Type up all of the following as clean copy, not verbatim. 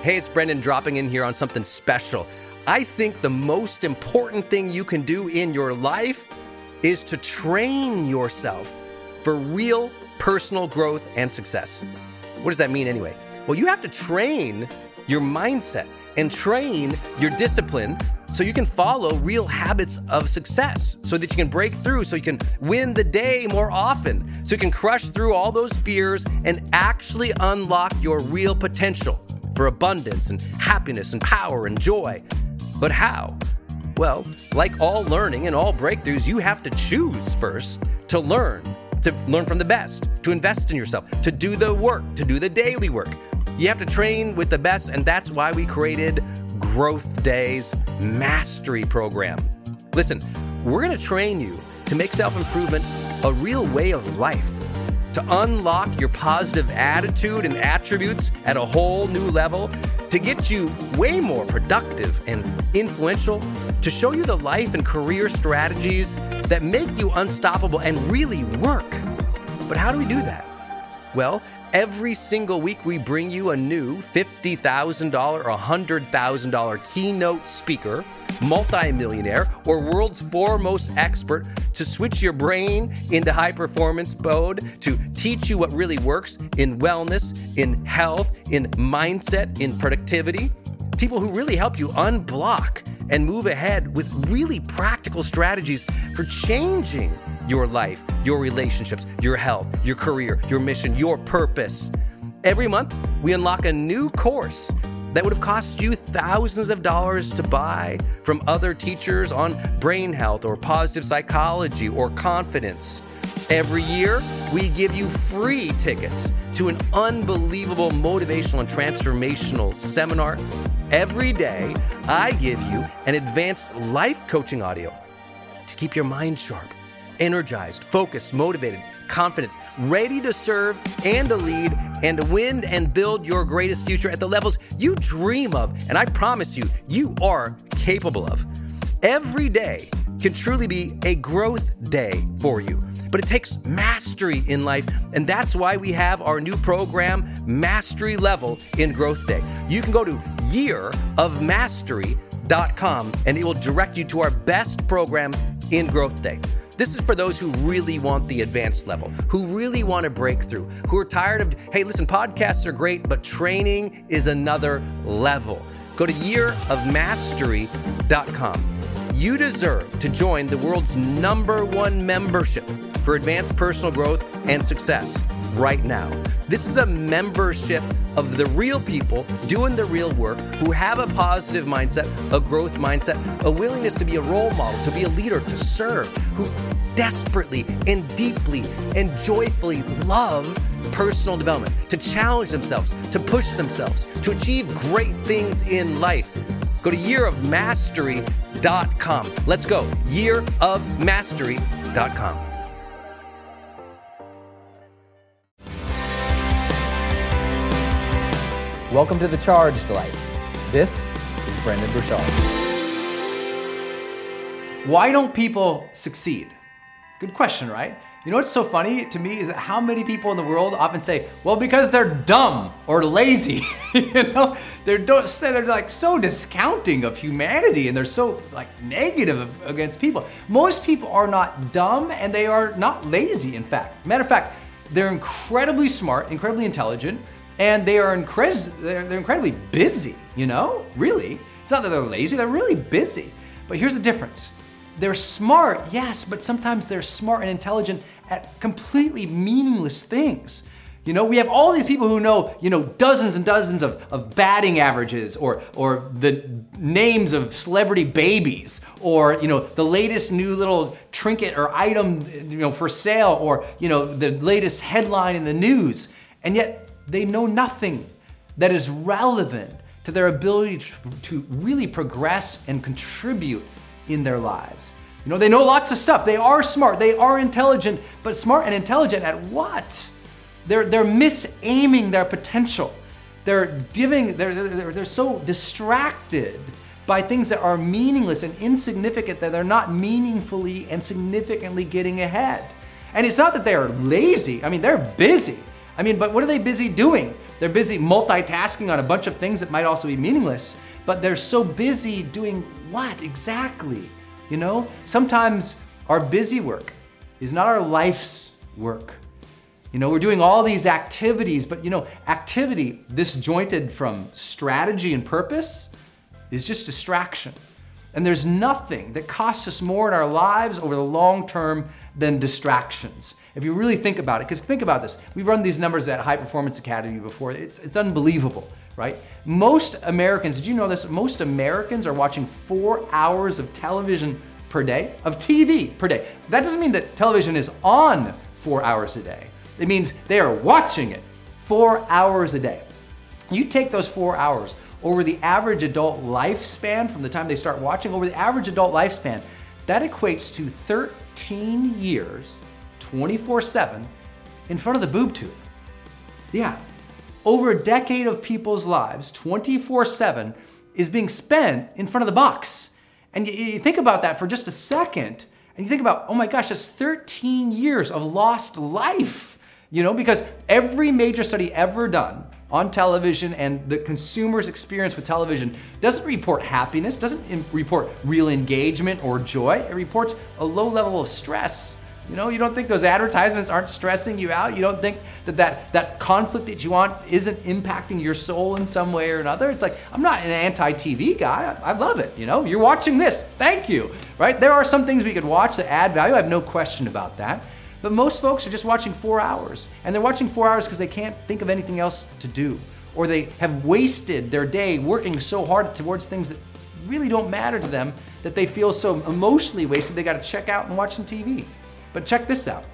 Hey, it's Brendan dropping in here on something special. I think the most important thing you can do in your life is to train yourself for real personal growth and success. What does that mean anyway? Well, you have to train your mindset and train your discipline so you can follow real habits of success, so that you can break through, so you can win the day more often, so you can crush through all those fears and actually unlock your real potential for abundance and happiness and power and joy. But how? Well, like all learning and all breakthroughs, you have to choose first to learn from the best, to invest in yourself, to do the work, to do the daily work. You have to train with the best, and that's why we created Growth Day's Mastery Program. Listen, we're going to train you to make self-improvement a real way of life, to unlock your positive attitude and attributes at a whole new level, to get you way more productive and influential, to show you the life and career strategies that make you unstoppable and really work. But how do we do that? Well, every single week we bring you a new $50,000 or $100,000 keynote speaker, multimillionaire, or world's foremost expert to switch your brain into high performance mode, to teach you what really works in wellness, in health, in mindset, in productivity. People who really help you unblock and move ahead with really practical strategies for changing your life, your relationships, your health, your career, your mission, your purpose. Every month, we unlock a new course that would have cost you thousands of dollars to buy from other teachers on brain health or positive psychology or confidence. Every year, we give you free tickets to an unbelievable motivational and transformational seminar. Every day, I give you an advanced life coaching audio to keep your mind sharp, energized, focused, motivated, confident, ready to serve and to lead and to win and build your greatest future at the levels you dream of. And I promise you, you are capable of. Every day can truly be a growth day for you. But it takes mastery in life, and that's why we have our new program, Mastery Level in Growth Day. You can go to yearofmastery.com, and it will direct you to our best program in Growth Day. This is for those who really want the advanced level, who really want to break through, who are tired of, hey, listen, podcasts are great, but training is another level. Go to yearofmastery.com. You deserve to join the world's #1 membership for advanced personal growth and success right now. This is a membership of the real people doing the real work, who have a positive mindset, a growth mindset, a willingness to be a role model, to be a leader, to serve, who desperately and deeply and joyfully love personal development, to challenge themselves, to push themselves, to achieve great things in life. Go to yearofmastery.com. Let's go. yearofmastery.com. Welcome to The Charged Life. This is Brendon Burchard. Why don't people succeed? Good question, right? You know what's so funny to me is that how many people in the world often say, well, because they're dumb or lazy. They're like so discounting of humanity, and they're so like negative against people. Most people are not dumb, and they are not lazy, in fact. Matter of fact, they're incredibly smart, incredibly intelligent, and they're incredibly busy, really. It's not that they're lazy, they're really busy. But here's the difference. They're smart, yes, but sometimes they're smart and intelligent at completely meaningless things. We have all these people who know, dozens and dozens of batting averages or the names of celebrity babies or, the latest new little trinket or item, for sale or, the latest headline in the news. And yet they know nothing that is relevant to their ability to really progress and contribute in their lives. They know lots of stuff. They are smart, they are intelligent, but smart and intelligent at what? They're misaiming their potential. They're so distracted by things that are meaningless and insignificant that they're not meaningfully and significantly getting ahead. And it's not that they're lazy. They're busy. But what are they busy doing? They're busy multitasking on a bunch of things that might also be meaningless, but they're so busy doing what exactly? Sometimes our busy work is not our life's work. We're doing all these activities, but activity disjointed from strategy and purpose is just distraction. And there's nothing that costs us more in our lives over the long term than distractions. If you really think about it, because think about this. We've run these numbers at High Performance Academy before. It's unbelievable, right? Most Americans, did you know this? Most Americans are watching 4 hours of television per day, of TV per day. That doesn't mean that television is on 4 hours a day. It means they are watching it 4 hours a day. You take those 4 hours over the average adult lifespan from the time they start watching, over the average adult lifespan, that equates to 13 years, 24/7, in front of the boob tube. Yeah, over a decade of people's lives, 24/7, is being spent in front of the box. And you think about that for just a second, and you think about, oh my gosh, that's 13 years of lost life, because every major study ever done on television and the consumer's experience with television doesn't report happiness, doesn't report real engagement or joy. It reports a low level of stress. You don't think those advertisements aren't stressing you out? You don't think that conflict that you want isn't impacting your soul in some way or another? It's like, I'm not an anti-TV guy. I love it. You're watching this. Thank you, right? There are some things we could watch that add value. I have no question about that. But most folks are just watching 4 hours. And they're watching 4 hours because they can't think of anything else to do. Or they have wasted their day working so hard towards things that really don't matter to them that they feel so emotionally wasted they got to check out and watch some TV. But check this out.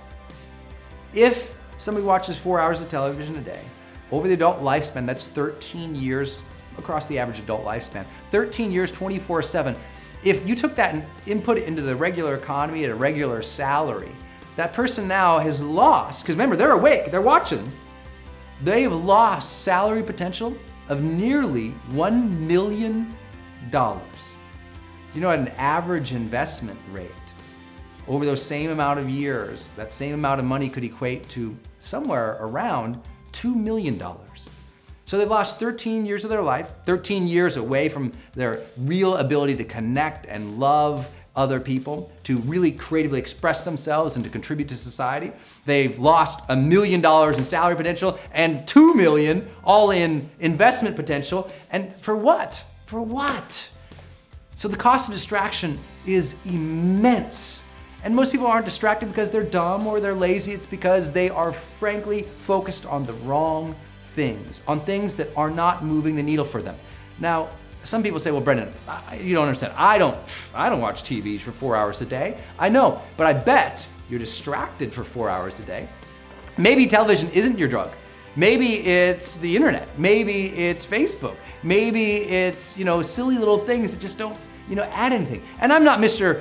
If somebody watches 4 hours of television a day, over the adult lifespan, that's 13 years across the average adult lifespan. 13 years, 24/7. If you took that and input it into the regular economy at a regular salary, that person now has lost, because remember, they're awake, they're watching. They have lost salary potential of nearly $1 million. Do you know at an average investment rate, over those same amount of years, that same amount of money could equate to somewhere around $2 million. So they've lost 13 years of their life, 13 years away from their real ability to connect and love other people, to really creatively express themselves and to contribute to society. They've lost $1 million in salary potential and $2 million all in investment potential. And for what? For what? So the cost of distraction is immense. And most people aren't distracted because they're dumb or they're lazy. It's because they are frankly focused on the wrong things, on things that are not moving the needle for them. Now, some people say, well, Brendan, you don't understand. I don't watch TV for 4 hours a day. I know, but I bet you're distracted for 4 hours a day. Maybe television isn't your drug. Maybe it's the internet. Maybe it's Facebook. Maybe it's, silly little things that just don't, add anything. And I'm not Mr.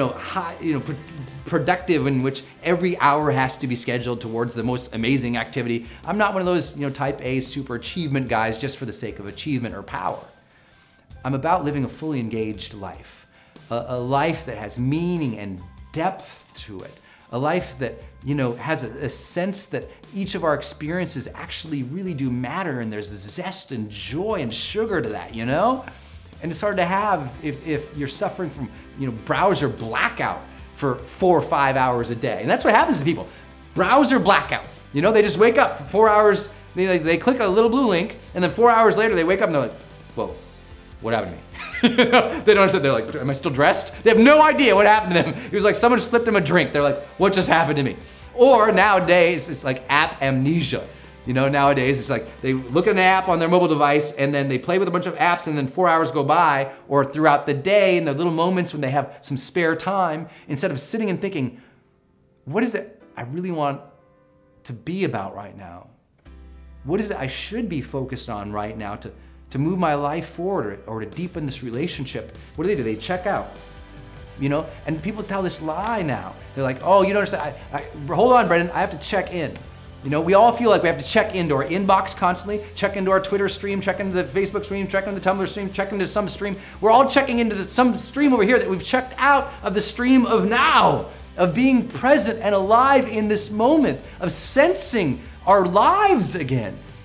Productive in which every hour has to be scheduled towards the most amazing activity. I'm not one of those, type A super achievement guys just for the sake of achievement or power. I'm about living a fully engaged life, a life that has meaning and depth to it, a life that has a sense that each of our experiences actually really do matter, and there's zest and joy and sugar to that, And it's hard to have if you're suffering from browser blackout for 4 or 5 hours a day, and that's what happens to people. Browser blackout. They just wake up for 4 hours. They click a little blue link, and then 4 hours later they wake up and they're like, whoa. What happened to me? They don't understand. They're like, am I still dressed? They have no idea what happened to them. It was like someone slipped them a drink. They're like, what just happened to me? Or nowadays, it's like app amnesia. Nowadays, it's like they look at an app on their mobile device and then they play with a bunch of apps and then 4 hours go by, or throughout the day in the little moments when they have some spare time, instead of sitting and thinking, what is it I really want to be about right now? What is it I should be focused on right now to move my life forward or to deepen this relationship? What do? They check out, and people tell this lie now. They're like, oh, you don't understand. Hold on, Brendan, I have to check in. We all feel like we have to check into our inbox constantly, check into our Twitter stream, check into the Facebook stream, check into the Tumblr stream, check into some stream. We're all checking into some stream over here that we've checked out of the stream of now, of being present and alive in this moment, of sensing our lives again.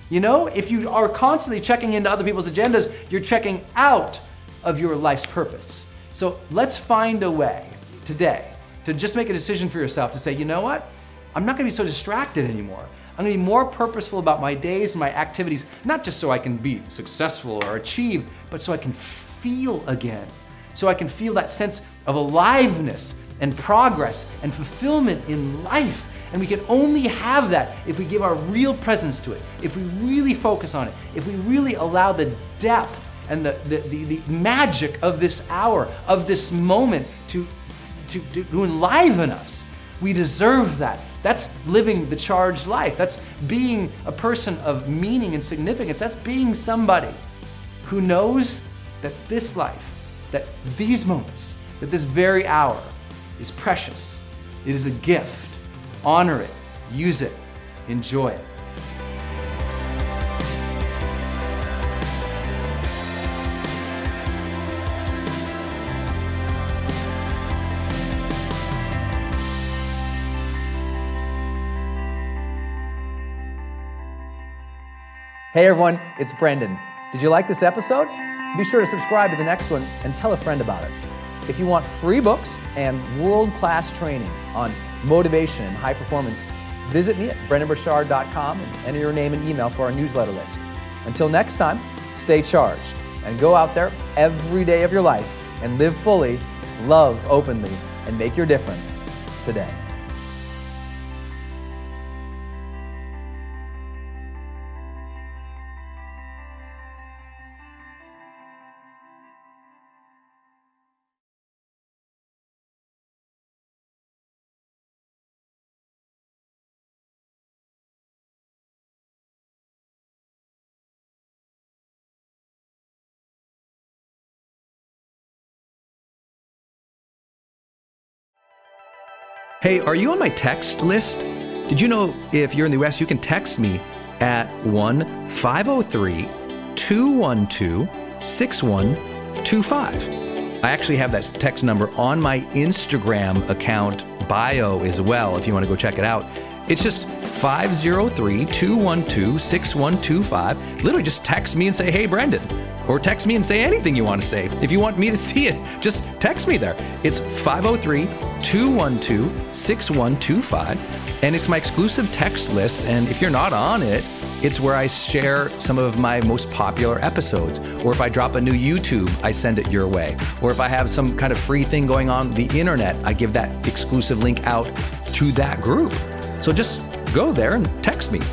You know, if you are constantly checking into other people's agendas, you're checking out of your life's purpose. So let's find a way today to just make a decision for yourself to say, you know what? I'm not gonna be so distracted anymore. I'm gonna be more purposeful about my days and my activities, not just so I can be successful or achieve, but so I can feel again. So I can feel that sense of aliveness and progress and fulfillment in life. And we can only have that if we give our real presence to it, if we really focus on it, if we really allow the depth and the magic of this hour, of this moment to enliven us. We deserve that. That's living the charged life. That's being a person of meaning and significance. That's being somebody who knows that this life, that these moments, that this very hour is precious. It is a gift. Honor it, use it, enjoy it. Hey everyone, it's Brendan. Did you like this episode? Be sure to subscribe to the next one and tell a friend about us. If you want free books and world-class training on motivation and high performance, visit me at brendanburchard.com and enter your name and email for our newsletter list. Until next time, stay charged and go out there every day of your life and live fully, love openly, and make your difference today. Hey, are you on my text list? Did you know if you're in the US, you can text me at 1-503-212-6125. I actually have that text number on my Instagram account bio as well, if you want to go check it out. It's just 503-212-6125. Literally just text me and say, hey, Brendan. Or text me and say anything you want to say. If you want me to see it, just text me there. It's 503-212-6125. And it's my exclusive text list. And if you're not on it, it's where I share some of my most popular episodes. Or if I drop a new YouTube, I send it your way. Or if I have some kind of free thing going on the internet, I give that exclusive link out to that group. So just go there and text me.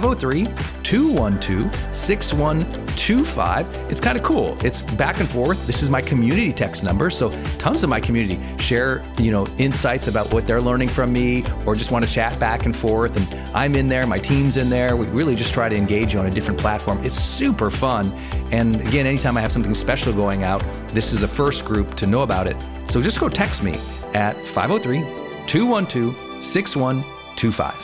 503-212-6125. It's kind of cool. It's back and forth. This is my community text number. So tons of my community share, insights about what they're learning from me or just want to chat back and forth. And I'm in there, my team's in there. We really just try to engage you on a different platform. It's super fun. And again, anytime I have something special going out, this is the first group to know about it. So just go text me at 503-212-6125.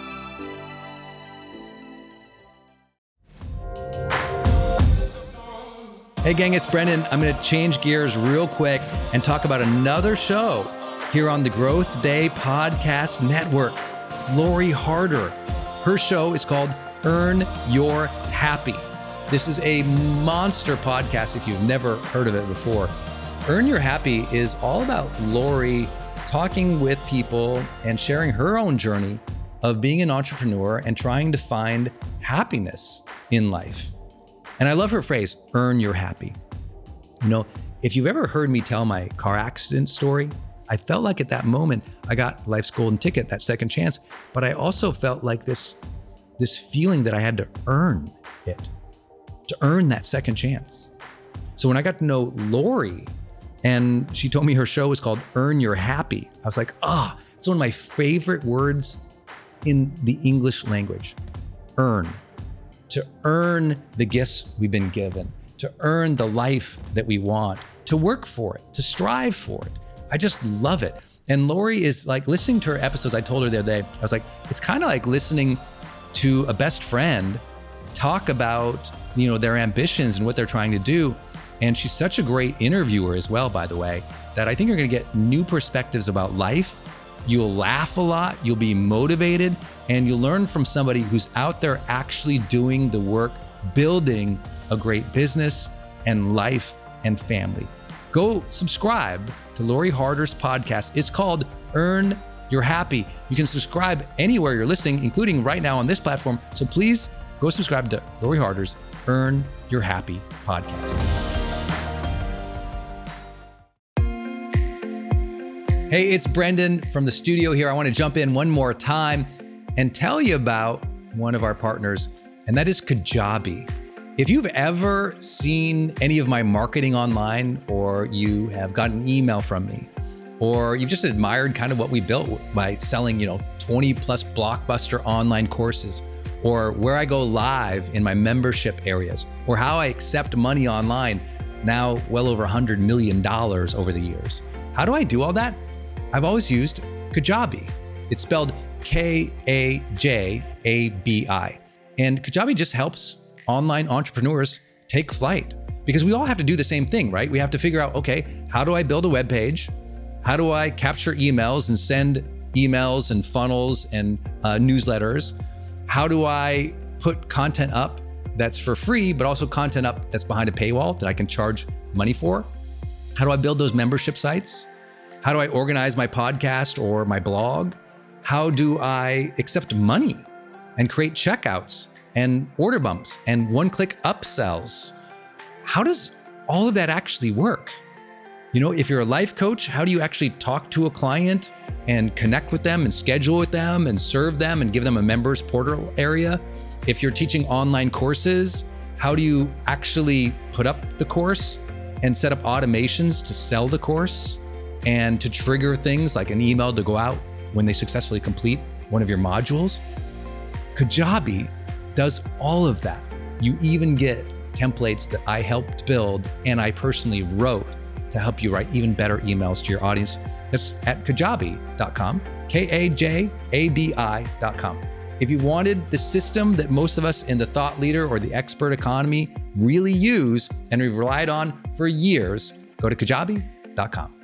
Hey gang, it's Brendan. I'm going to change gears real quick and talk about another show here on the Growth Day Podcast Network. Lori Harder. Her show is called Earn Your Happy. This is a monster podcast if you've never heard of it before. Earn Your Happy is all about Lori talking with people and sharing her own journey of being an entrepreneur and trying to find happiness in life. And I love her phrase, earn your happy. If you've ever heard me tell my car accident story, I felt like at that moment, I got life's golden ticket, that second chance, but I also felt like this feeling that I had to earn it, to earn that second chance. So when I got to know Lori and she told me her show was called Earn Your Happy, I was like, it's one of my favorite words in the English language, earn. To earn the gifts we've been given, to earn the life that we want, to work for it, to strive for it. I just love it. And Lori is like, listening to her episodes, I told her the other day, I was like, it's kind of like listening to a best friend talk about, their ambitions and what they're trying to do. And she's such a great interviewer as well, by the way, that I think you're going to get new perspectives about life You'll laugh a lot, you'll be motivated, and you'll learn from somebody who's out there actually doing the work, building a great business and life and family. Go subscribe to Lori Harder's podcast. It's called Earn Your Happy. You can subscribe anywhere you're listening, including right now on this platform. So please go subscribe to Lori Harder's Earn Your Happy podcast. Hey, it's Brendan from the studio here. I want to jump in one more time and tell you about one of our partners, and that is Kajabi. If you've ever seen any of my marketing online, or you have gotten an email from me, or you've just admired kind of what we built by selling, 20 plus blockbuster online courses, or where I go live in my membership areas, or how I accept money online, now well over $100 million over the years. How do I do all that? I've always used Kajabi. It's spelled Kajabi. And Kajabi just helps online entrepreneurs take flight, because we all have to do the same thing, right? We have to figure out, okay, how do I build a web page? How do I capture emails and send emails and funnels and newsletters? How do I put content up that's for free, but also content up that's behind a paywall that I can charge money for? How do I build those membership sites? How do I organize my podcast or my blog? How do I accept money and create checkouts and order bumps and one-click upsells? How does all of that actually work? If you're a life coach, how do you actually talk to a client and connect with them and schedule with them and serve them and give them a members portal area? If you're teaching online courses, how do you actually put up the course and set up automations to sell the course and to trigger things like an email to go out when they successfully complete one of your modules? Kajabi does all of that. You even get templates that I helped build and I personally wrote to help you write even better emails to your audience. That's at kajabi.com, Kajabi.com. If you wanted the system that most of us in the thought leader or the expert economy really use and we've relied on for years, go to kajabi.com.